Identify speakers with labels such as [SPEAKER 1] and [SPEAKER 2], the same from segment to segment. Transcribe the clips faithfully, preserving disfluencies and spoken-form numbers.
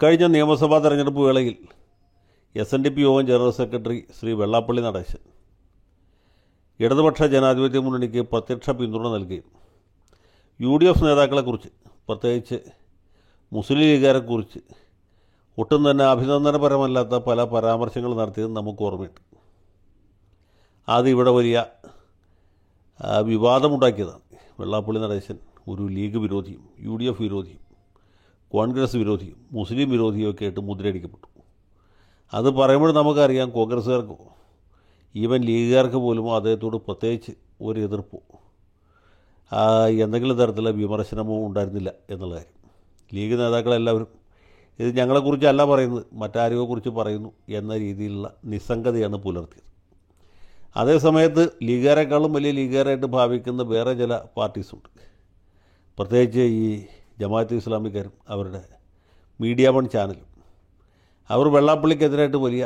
[SPEAKER 1] ഇക്കഴിഞ്ഞ നിയമസഭാ തെരഞ്ഞെടുപ്പ് വേളയിൽ എസ് എൻ ഡി പി യോഗം ജനറൽ സെക്രട്ടറി ശ്രീ വെള്ളാപ്പള്ളി നടേശൻ ഇടതുപക്ഷ ജനാധിപത്യ മുന്നണിക്ക് പ്രത്യക്ഷ പിന്തുണ നൽകുകയും യു ഡി എഫ് നേതാക്കളെക്കുറിച്ച്, പ്രത്യേകിച്ച് മുസ്ലിം ലീഗുകാരെക്കുറിച്ച് ഒട്ടും തന്നെ അഭിനന്ദനപരമല്ലാത്ത പല പരാമർശങ്ങൾ നടത്തിയത് നമുക്ക് ഓർമ്മയുണ്ട്. അത് ഇവിടെ വലിയ വിവാദമുണ്ടാക്കിയതാണ്. വെള്ളാപ്പള്ളി നടേശൻ ഒരു ലീഗ് വിരോധിയും യു ഡി എഫ് വിരോധിയും കോൺഗ്രസ് വിരോധിയും മുസ്ലിം വിരോധിയും ഒക്കെ ആയിട്ട് മുദ്രയടിക്കപ്പെട്ടു. അത് പറയുമ്പോൾ നമുക്കറിയാം, കോൺഗ്രസ്സുകാർക്കോ ഈവൻ ലീഗുകാർക്ക് പോലും അദ്ദേഹത്തോട് പ്രത്യേകിച്ച് ഒരു എതിർപ്പോ എന്തെങ്കിലും തരത്തിലുള്ള വിമർശനമോ ഉണ്ടായിരുന്നില്ല എന്നുള്ള കാര്യം. ലീഗ് നേതാക്കളെല്ലാവരും ഇത് ഞങ്ങളെക്കുറിച്ചല്ല പറയുന്നത്, മറ്റാരെയോക്കുറിച്ച് പറയുന്നു എന്ന രീതിയിലുള്ള നിസ്സംഗതയാണ് പുലർത്തിയത്. അതേസമയത്ത് ലീഗുകാരെക്കാളും വലിയ ലീഗുകാരായിട്ട് ഭാവിക്കുന്ന വേറെ ചില പാർട്ടീസുണ്ട്. പ്രത്യേകിച്ച് ഈ ജമാഅത്തെ ഇസ്ലാമിക്കാരും അവരുടെ മീഡിയ വൺ ചാനലും അവർ വെള്ളാപ്പള്ളിക്കെതിരായിട്ട് വലിയ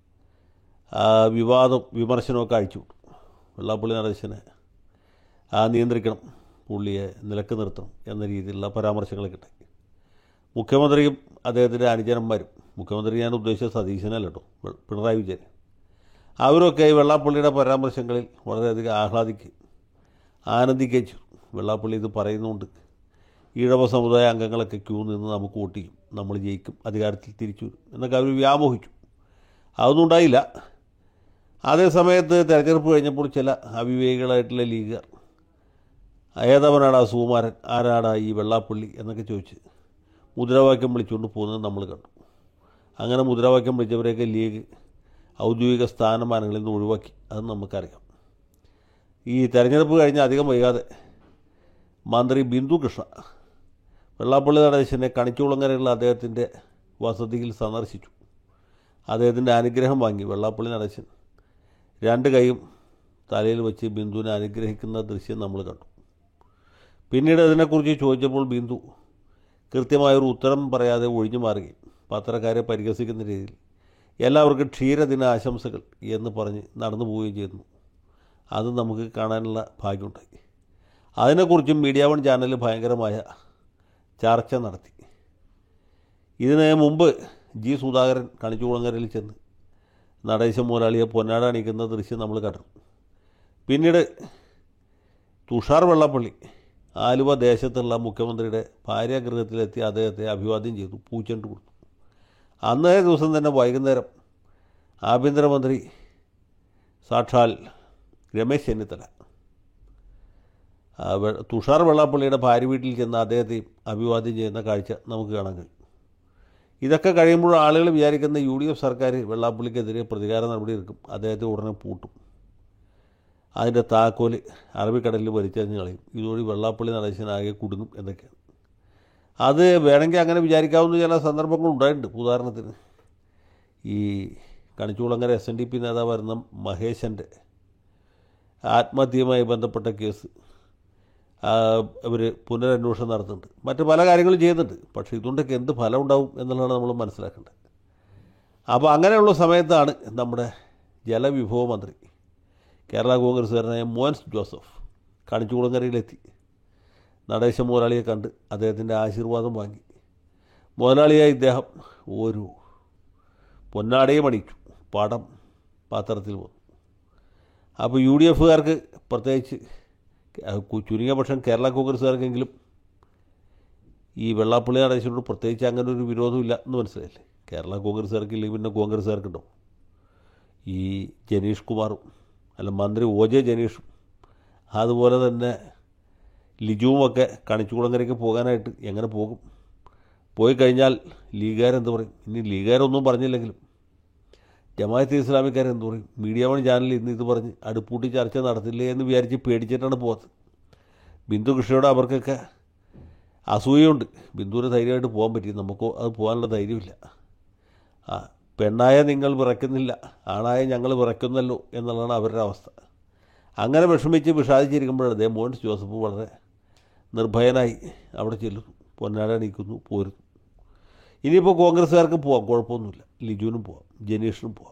[SPEAKER 1] വിവാദം വിമർശനമൊക്കെ അഴിച്ചുവിട്ടു. വെള്ളാപ്പള്ളി നടേശനെ ആ നിയന്ത്രിക്കണം, പുള്ളിയെ നിലക്ക് നിർത്തണം എന്ന രീതിയിലുള്ള പരാമർശങ്ങളൊക്കെ ഉണ്ടായി. മുഖ്യമന്ത്രിയും അദ്ദേഹത്തിൻ്റെ അനുചരന്മാരും, മുഖ്യമന്ത്രി ഞാൻ ഉദ്ദേശിച്ച സതീശനല്ല കേട്ടോ, പിണറായി വിജയൻ, അവരൊക്കെ ഈ വെള്ളാപ്പള്ളിയുടെ പരാമർശങ്ങളിൽ വളരെയധികം ആഹ്ലാദിക്കുകയും ആനന്ദിക്കുകയും ചെയ്തു. വെള്ളാപ്പള്ളി ഇത് പറയുന്നുണ്ട് ഈഴവ സമുദായ അംഗങ്ങളൊക്കെ ക്യൂ നിന്ന് നമുക്ക് വോട്ട് ചെയ്യും, നമ്മൾ ജയിക്കും, അധികാരത്തിൽ തിരിച്ചു വരും എന്നൊക്കെ അവർ വ്യാമോഹിച്ചു. അതൊന്നും ഉണ്ടായില്ല. അതേസമയത്ത് തെരഞ്ഞെടുപ്പ് കഴിഞ്ഞപ്പോൾ ചില അവിവേകികളായിട്ടുള്ള ലീഗുകാർ ഏതവനാടാ സുകുമാരൻ, ആരാടാ ഈ വെള്ളാപ്പള്ളി എന്നൊക്കെ ചോദിച്ച് മുദ്രാവാക്യം വിളിച്ചുകൊണ്ട് പോകുന്നത് നമ്മൾ കണ്ടു. അങ്ങനെ മുദ്രാവാക്യം വിളിച്ചവരെയൊക്കെ ലീഗ് ഔദ്യോഗിക സ്ഥാനമാനങ്ങളിൽ നിന്ന് ഒഴിവാക്കി. അത് നമുക്കറിയാം. ഈ തെരഞ്ഞെടുപ്പ് കഴിഞ്ഞ് അധികം വൈകാതെ മന്ത്രി ബിന്ദു കൃഷ്ണ വെള്ളാപ്പള്ളി നടേശനെ കണിച്ചുകുളങ്ങരയുള്ള അദ്ദേഹത്തിൻ്റെ വസതിയിൽ സന്ദർശിച്ചു. അദ്ദേഹത്തിൻ്റെ അനുഗ്രഹം വാങ്ങി. വെള്ളാപ്പള്ളി നടേശൻ രണ്ട് കൈയും തലയിൽ വെച്ച് ബിന്ദുവിനെ അനുഗ്രഹിക്കുന്ന ദൃശ്യം നമ്മൾ കണ്ടു. പിന്നീട് അതിനെക്കുറിച്ച് ചോദിച്ചപ്പോൾ ബിന്ദു കൃത്യമായൊരു ഉത്തരം പറയാതെ ഒഴിഞ്ഞു മാറുകയും പത്രക്കാരെ പരിഹസിക്കുന്ന രീതിയിൽ എല്ലാവർക്കും ക്ഷീരദിന ആശംസകൾ എന്ന് പറഞ്ഞ് നടന്നു പോവുകയും ചെയ്യുന്നു. അത് നമുക്ക് കാണാനുള്ള ഭാഗ്യമുണ്ടായി. അതിനെക്കുറിച്ചും മീഡിയ വൺ ചാനൽ ഭയങ്കരമായ ചർച്ച നടത്തി. ഇതിന് മുമ്പ് ജി സുധാകരൻ കണിച്ചുകുളങ്ങരയിൽ ചെന്ന് നടേശൻ മുതലാളിയെ പൊന്നാട അണിക്കുന്ന ദൃശ്യം നമ്മൾ കണ്ടു. പിന്നീട് തുഷാർ വെള്ളാപ്പള്ളി ആലുവ ദേശത്തുള്ള മുഖ്യമന്ത്രിയുടെ ഭാര്യാഗൃഹത്തിലെത്തി അദ്ദേഹത്തെ അഭിവാദ്യം ചെയ്തു, പൂച്ചെണ്ട് കൊടുത്തു. അന്നേ ദിവസം തന്നെ വൈകുന്നേരം ആഭ്യന്തരമന്ത്രി സാക്ഷാൽ രമേശ് ചെന്നിത്തല തുഷാർ വെള്ളാപ്പള്ളിയുടെ ഭാര്യ വീട്ടിൽ ചെന്ന് അദ്ദേഹത്തെയും അഭിവാദ്യം ചെയ്യുന്ന കാഴ്ച നമുക്ക് കാണാൻ കഴിയും. ഇതൊക്കെ കഴിയുമ്പോൾ ആളുകൾ വിചാരിക്കുന്ന യു ഡി എഫ് സർക്കാർ വെള്ളാപ്പള്ളിക്കെതിരെ പ്രതികാര നടപടി എടുക്കും, അദ്ദേഹത്തെ ഉടനെ പൂട്ടും, അതിൻ്റെ താക്കോല് അറബിക്കടലിൽ വലിച്ചെറിഞ്ഞ് കളയും, ഇതുവഴി വെള്ളാപ്പള്ളി നടേശനാകെ കുടുങ്ങും എന്നൊക്കെയാണ്. അത് വേണമെങ്കിൽ അങ്ങനെ വിചാരിക്കാവുന്ന ചില സന്ദർഭങ്ങൾ ഉണ്ടായിട്ടുണ്ട്. ഉദാഹരണത്തിന് ഈ Kanichukulangara S N D P നേതാവായിരുന്ന മഹേശൻ്റെ ആത്മഹത്യയുമായി ബന്ധപ്പെട്ട കേസ് അവർ പുനരന്വേഷണം നടത്തുന്നുണ്ട്, മറ്റ് പല കാര്യങ്ങളും ചെയ്യുന്നുണ്ട്. പക്ഷേ ഇതുകൊണ്ടൊക്കെ എന്ത് ഫലം ഉണ്ടാവും എന്നുള്ളതാണ് നമ്മൾ മനസ്സിലാക്കേണ്ടത്. അപ്പോൾ അങ്ങനെയുള്ള സമയത്താണ് നമ്മുടെ ജലവിഭവ മന്ത്രി കേരള കോൺഗ്രസ്സുകാരനായ മോൻസ് ജോസഫ് കണിച്ചുകുളങ്ങരയിലെത്തി നടേശൻ മുതലാളിയെ കണ്ട് അദ്ദേഹത്തിൻ്റെ ആശീർവാദം വാങ്ങി. മുതലാളിയായി ഇദ്ദേഹം ഒരു പൊന്നാടയും അണിയിച്ചു, പടം പാത്രത്തിൽ വന്നു. അപ്പോൾ യു ഡി എഫുകാർക്ക്, പ്രത്യേകിച്ച് ചുരുങ്ങിയ പക്ഷം കേരള കോൺഗ്രസ്സുകാർക്കെങ്കിലും ഈ വെള്ളാപ്പള്ളി നടേശനോട് പ്രത്യേകിച്ച് അങ്ങനെ ഒരു വിരോധമില്ല എന്ന് മനസ്സിലായില്ലേ. കേരള കോൺഗ്രസ്സുകാർക്ക് ഇല്ലെങ്കിൽ പിന്നെ കോൺഗ്രസ്സുകാർക്കുണ്ടാവും. ഈ ജനീഷ് കുമാറും അല്ല മന്ത്രി ഒ ജെ ജനീഷും അതുപോലെ തന്നെ ലിജുവുമൊക്കെ കണിച്ചുകുളങ്ങരയ്ക്ക് പോകാനായിട്ട് എങ്ങനെ പോകും? പോയി കഴിഞ്ഞാൽ ലീഗുകാരെന്ത് പറയും? ഇനി ലീഗുകാരൊന്നും പറഞ്ഞില്ലെങ്കിലും ജമാഅത്തെ ഇസ്ലാമിക്കാരെന്ത് പറയും? മീഡിയ വൺ ചാനലിൽ ഇന്ന് ഇത് പറഞ്ഞ് അടുപ്പൂട്ടി ചർച്ച നടത്തില്ലേ എന്ന് വിചാരിച്ച് പേടിച്ചിട്ടാണ് പോകാത്തത്. ബിന്ദു കൃഷ്ണയോട് അവർക്കൊക്കെ അസൂയുണ്ട്. ബിന്ദുവിന് ധൈര്യമായിട്ട് പോകാൻ പറ്റി, നമുക്കോ അത് പോകാനുള്ള ധൈര്യമില്ല. ആ പെണ്ണായ നിങ്ങൾ വിറയ്ക്കുന്നില്ല, ആണായ ഞങ്ങൾ വിറയ്ക്കുന്നല്ലോ എന്നുള്ളതാണ് അവരുടെ അവസ്ഥ. അങ്ങനെ വിഷമിച്ച് വിഷാദിച്ചിരിക്കുമ്പോഴാണ് അദ്ദേഹം മോൻസ് ജോസഫ് വളരെ നിർഭയനായി അവിടെ ചെല്ലുന്നു, പൊന്നാട അണിയിക്കുന്നു, പോരുന്നു. ഇനിയിപ്പോൾ കോൺഗ്രസ്സുകാർക്ക് പോകാം, കുഴപ്പമൊന്നുമില്ല, ലിജുവിനും പോകാം, ജനീഷിനും പോകാം,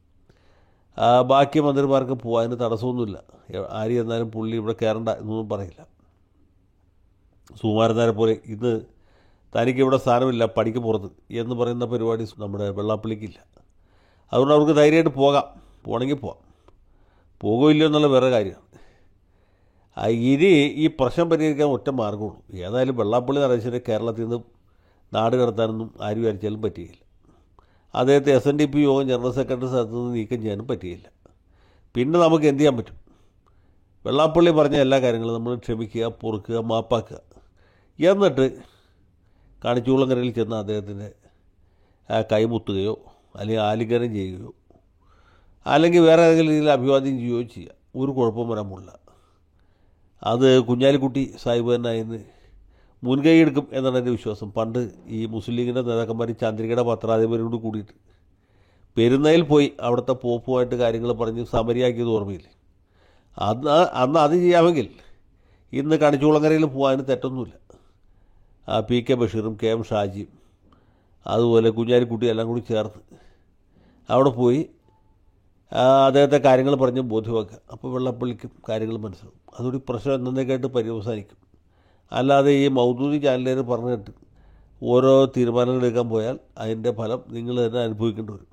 [SPEAKER 1] ബാക്കി മന്ത്രിമാർക്ക് പോകാൻ തടസ്സമൊന്നുമില്ല. ആര് എന്നാലും പുള്ളി ഇവിടെ കയറണ്ട എന്നൊന്നും പറയില്ല. സുകുമാരനാരെ പോലെ ഇന്ന് തനിക്കിവിടെ സ്ഥാനമില്ല, പടിക്ക് പുറത്ത് എന്ന് പറയുന്ന പരിപാടി നമ്മുടെ വെള്ളാപ്പള്ളിക്കില്ല. അതുകൊണ്ട് അവർക്ക് ധൈര്യമായിട്ട് പോകാം, പോകണമെങ്കിൽ പോകാം, പോകുമില്ലോ എന്നുള്ള വേറെ കാര്യമാണ്. ഇനി ഈ പ്രശ്നം പരിഹരിക്കാൻ ഒറ്റ മാർഗ്ഗമുള്ളൂ. ഏതായാലും വെള്ളാപ്പള്ളി നടേശനെ കേരളത്തിൽ നിന്ന് നാട് കടത്താനൊന്നും ആര് വിചാരിച്ചാലും പറ്റുകയില്ല. അദ്ദേഹത്തെ എസ് എൻ ഡി പി യോഗം ജനറൽ സെക്രട്ടറി സ്ഥാനത്ത് നിന്ന് നീക്കം ചെയ്യാനും പറ്റുകയില്ല. പിന്നെ നമുക്ക് എന്ത് ചെയ്യാൻ പറ്റും? വെള്ളാപ്പള്ളി പറഞ്ഞ എല്ലാ കാര്യങ്ങളും നമ്മൾ ക്ഷമിക്കുക, പൊറുക്കുക, മാപ്പാക്കുക, എന്നിട്ട് കാണിച്ചുകുളങ്ങരയിൽ ചെന്ന് അദ്ദേഹത്തിൻ്റെ കൈമുത്തുകയോ അല്ലെങ്കിൽ ആലിംഗനം ചെയ്യുകയോ അല്ലെങ്കിൽ വേറെ ഏതെങ്കിലും രീതിയിൽ അഭിവാദ്യം ചെയ്യുകയോ ചെയ്യുക. ഒരു കുഴപ്പം വരാൻ പോകില്ല. അത് കുഞ്ഞാലിക്കുട്ടി സാഹിബ് തന്നെ അതിന് മുൻകൈ എടുക്കും എന്നാണ് എൻ്റെ വിശ്വാസം. പണ്ട് ഈ മുസ്ലിം ലീഗിൻ്റെ നേതാക്കന്മാർ ചന്ദ്രികയുടെ പത്രാധിപരോട് കൂടിയിട്ട് പെരുന്നയിൽ പോയി അവിടുത്തെ പോപ്പുമായിട്ട് കാര്യങ്ങൾ പറഞ്ഞ് സമരിയാക്കിയത് ഓർമ്മയില്ലേ? അന്ന് അന്ന് അത് ചെയ്യാമെങ്കിൽ ഇന്ന് കാണിച്ചുകുളങ്ങരയിൽ പോകാൻ തെറ്റൊന്നുമില്ല. ആ പി കെ ബഷീറും കെ എം ഷാജിയും അതുപോലെ കുഞ്ഞാലിക്കുട്ടി എല്ലാം കൂടി ചേർത്ത് അവിടെ പോയി അദ്ദേഹത്തെ കാര്യങ്ങൾ പറഞ്ഞ് ബോധ്യമാക്കുക. അപ്പോൾ വെള്ളാപ്പള്ളിക്കും കാര്യങ്ങൾ മനസ്സിലാവും. അതുകൂടി പ്രശ്നം എന്നേക്കായിട്ട് പര്യവസാനിക്കും. അല്ലാതെ ഈ മൗദൂദി ചാനലുകാർ പറഞ്ഞിട്ട് ഓരോ തീരുമാനങ്ങൾ എടുക്കാൻ പോയാൽ അതിൻ്റെ ഫലം നിങ്ങൾ തന്നെ അനുഭവിക്കേണ്ടി വരും.